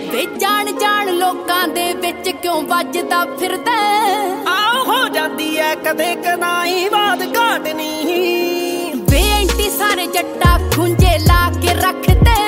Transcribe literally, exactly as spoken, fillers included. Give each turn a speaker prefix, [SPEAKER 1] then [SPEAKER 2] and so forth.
[SPEAKER 1] ਵੇ ਜਾਣ ਜਾਣ ਲੋਕਾਂ ਦੇ ਵਿੱਚ ਕਿਉਂ ਵੱਜਦਾ ਫਿਰਦਾ
[SPEAKER 2] ਆਹ ਹੋ ਜਾਂਦੀ ਐ ਕਦੇ ਕਦਾਈ ਬਾਤ ਘਾਟ ਨਹੀਂ
[SPEAKER 1] ਵੇ ਐਂਟੀ ਸਾਰੇ ਜੱਟਾ ਖੁੰਝੇ ਲਾ ਕੇ ਰੱਖਦੇ